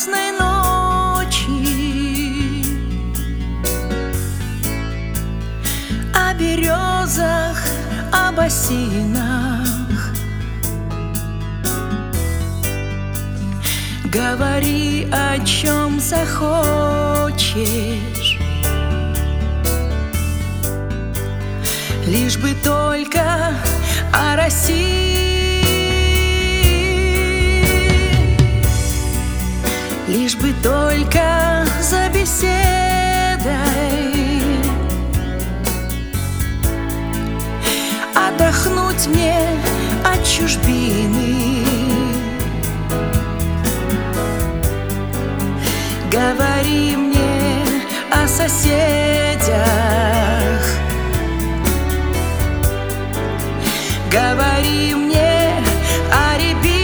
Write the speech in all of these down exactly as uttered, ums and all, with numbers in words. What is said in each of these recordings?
ясной ночи, о березах, об осинах. Говори, о чем захочешь, лишь бы только о России, лишь бы только за беседой отдохнуть мне от чужбины. Говори мне о соседях, говори мне о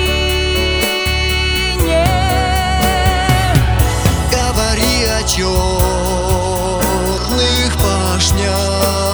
рябине, говори о черных пашнях,